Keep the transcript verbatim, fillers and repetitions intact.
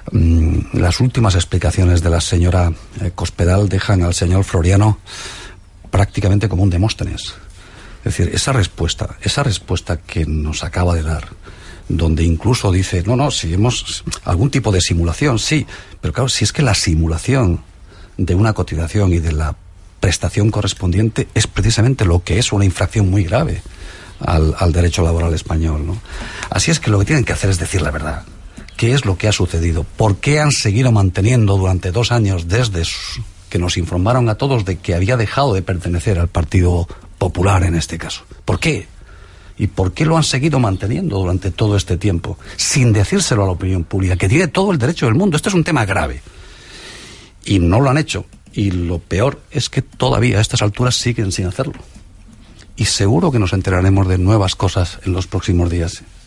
mmm, las últimas explicaciones de la señora eh, Cospedal dejan al señor Floriano prácticamente como un Demóstenes. Es decir, esa respuesta, esa respuesta que nos acaba de dar, donde incluso dice, no, no, si hemos algún tipo de simulación, sí, pero claro, si es que la simulación de una cotización y de la prestación correspondiente es precisamente lo que es una infracción muy grave al, al derecho laboral español, ¿no? Así es que lo que tienen que hacer es decir la verdad. ¿Qué es lo que ha sucedido? ¿Por qué han seguido manteniendo durante dos años desde su, que nos informaron a todos de que había dejado de pertenecer al Partido Popular en este caso? ¿Por qué? ¿Y por qué lo han seguido manteniendo durante todo este tiempo? Sin decírselo a la opinión pública, que tiene todo el derecho del mundo. Este es un tema grave. Y no lo han hecho. Y lo peor es que todavía a estas alturas siguen sin hacerlo. Y seguro que nos enteraremos de nuevas cosas en los próximos días.